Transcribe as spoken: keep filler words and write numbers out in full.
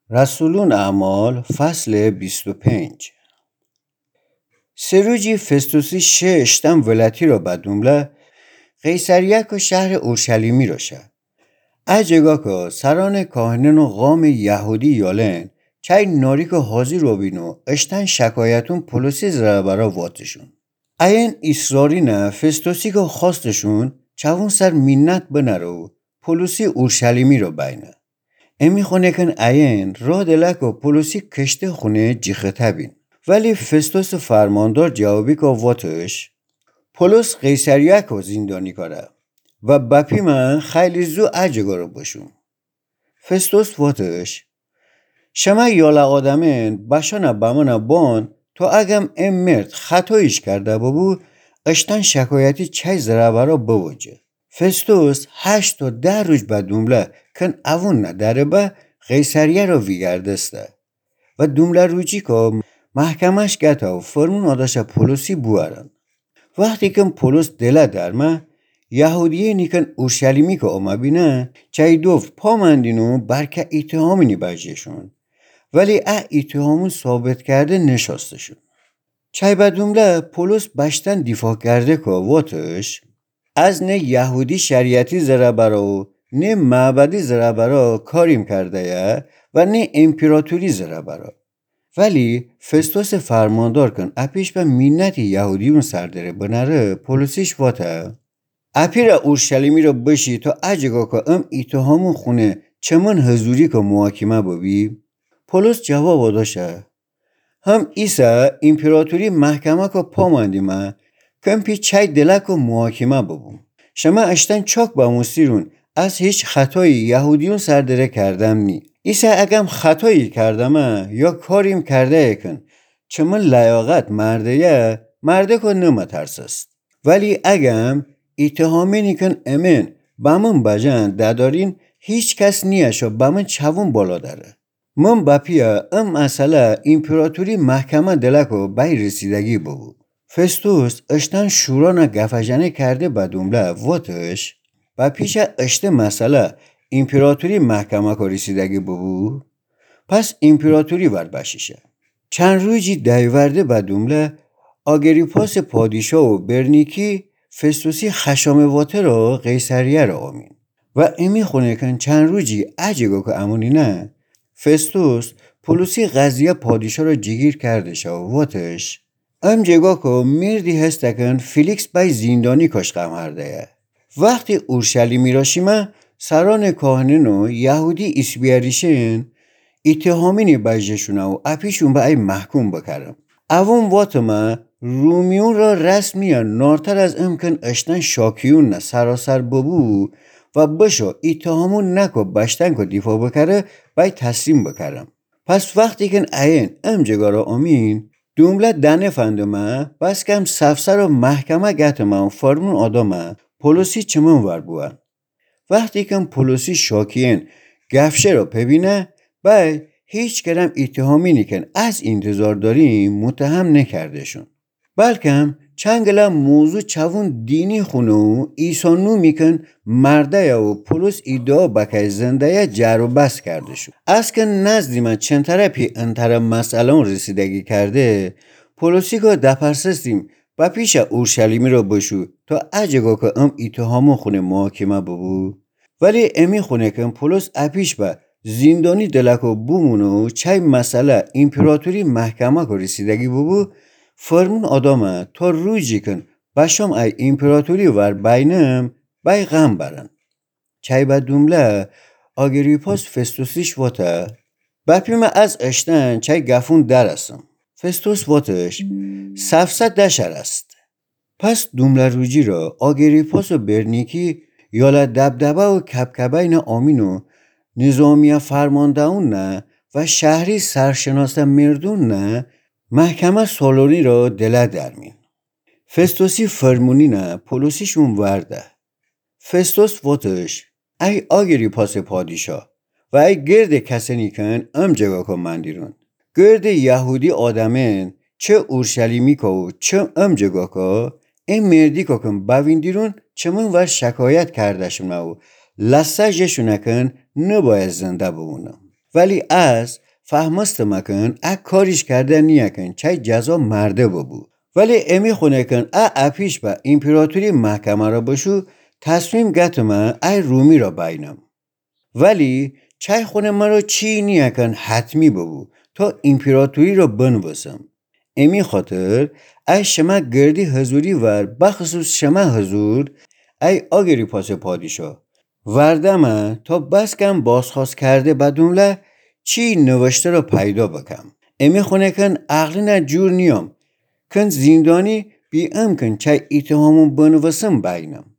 رسولون اعمال فصل بیست و پنج. سروجی فستوسی ششتم ولتی را بدومله قیصریک و شهر اورشلیمی را شه. اجگا که سران کاهنن و قام یهودی یالن چای ناریک و حاضی رو بینو اشتن شکایتون پولوسی زره برا واتشون. این اصراری نه فستوسی که خواستشون چون سر منت بنرو پولوسی اورشلیمی را بینه. امی خونه کن این را دلک و پولوسی کشته خونه جیخته بین. ولی فستوس فرماندار جوابی که واتش پولوس قیصریک رو زندانی کاره و بپی من خیلی زو اجگا رو باشون. فستوس واتش شما یالا آدمین باشانه بمانه بان تا اگم ام مرد خطایش کرده بابو اشتن شکایتی چای زره برا بوجه. فستوس هشت تا ده روز بعد دومله کن اون نداره با قیصریه رو ویگردسته و دومله روچی که محکمش گته و فرمون آداش پولوسی بوارن. وقتی که پولوس دله درمه یهودیه نیکن اورشلیمی که اومه بینه چای دوفت پا مندینو برکه اتهامینی بجیشون ولی اه اتهامون ثابت کرده نشاستشون. چای بدومله پولوس بشتن دفاع کرده که واتش از نه یهودی شریعتی زره برا نه معبدی زره برا کاریم کرده یه و نه امپراتوری زره برا. ولی فستوس فرماندار کن اپیش به منت یهودیون سردره بنره پولوسیش واته اپیر اورشلیمی رو بشی تا اجگا که ام اتهامون خونه چمن حضوری که محاکمه ببی. پولوس جواب داشه هم ایسا امپراتوری محکمه که پامندیمه کم پی چای دلک و محاکمه ببوم. شما اشتن چاک با موسیرون از هیچ خطایی یهودیون سردره کردم نی. ایسا اگم خطایی کردم یا کاریم کرده کن چمن لیاقت مرده یه مرده که نمه ترسست. ولی اگم اتهامینی کن امن بامن بجن دادارین هیچ کس نیشو بامن چوون بالا داره. من بپیا ام اصلا امپراتوری محکمه دلکو بای رسیدگی ببو. فستوس اشتن شورانه گفجنه کرده بدومله واتش و پیش اشته مسئله امپراتوری محکمه که رسیدگی ببو پس امپراتوری ور بشیشه. چند روزی دیورده بدومله آگریپاس پادیشاه و برنیکی فستوسی خشام واته را قیصریه را آمین و امی خونه کن چند روزی اجگا که امونی نه فستوس پولوسی قضیه پادیشاه را جگیر کرده شو واتش ام جگا که مردی هستکن فیلیکس بای زندانی کشقم هرده. وقتی اورشلیمی را شیمه سران کاهنن و یهودی اسبیاریشن اتهامینی بجشونه و اپیشون به ای محکوم بکرم. اوون واتما رومیون را رسمی نارتر از امکن اشتن شاکیون نه سراسر ببو و بشو اتهامون نکو بشتن که دفاع بکره بای تسلیم بکرم. پس وقتی که این ام جگا را امین دومله دنه فندمه بس کم سفسر و محکمه گتمه و فرمون آدامه پولوسی چمون ور بوان. وقتی که پولوسی شاکین گفشه را ببینه بای هیچ کرم اتهامی نیکن از انتظار داریم متهم نکردشون بلکه چنگله موضوع چون دینی خونو ایسانو میکن مرده و پولوس ادعا بکای زنده جر و بس کردشون. از که نزدی من چند طرفی انتر مسئله رسیدگی کرده پولوسی که دپرسستیم و پیش اورشلیمی را بشو تا اجگا که ام اتهامو خونه محاکمه ببو. ولی امی خونه کن پولوس اپیش با زندانی دلکو بومونو چای مسئله امپراتوری محکمه که رسیدگی ببو فرمون آدامه تا روزی کن باشم ای امپراتوری ور بینم بای غم برن. چای با دومله آگریپاس فستوسیش واته بپیم از اشتن چای گفون درستم. فستوس واتش سفصد دشر است. پس دومله روزی را آگریپاس و برنیکی یالا دبدبه و کبکبه این آمینو نظامی فرماندهون نه و شهری سرشناس مردون نه محکمه سالونی را دله درمین. فستوسی فرمونی نه پولوسیشون ورده. فستوس واتش ای آگریپاس پادیشاه و ای گرد کسی نیکن ام جگا که مندیرون گرد یهودی آدمین چه اورشلیمی که و چه ام جگا که این مردی که کن باویندیرون چمون ور شکایت کرده شونه و لسجشونه کن نباید زنده بمونم. ولی از فهمستم کن ا کاریش کرده نیکن چای جزا مرده ببو. ولی امی خونه کن ا اپیش با امپراتوری محکمه را بشو تصمیم گتم ای رومی را باینم. ولی چای خونه مرا چی نیکن حتمی ببو تا امپراتوری را بنویسم. امی خاطر ای شما گردی حضوری ور بخصوص شما حضور ای آگری پاس پادشاه وردم تا بس کم بازخواست کرده بدونله چی نوشته را پیدا بکم. امی خونه کن عقلی نه جور نیام کن زندانی بی ام کن چای اتهامون بنویسم باینم.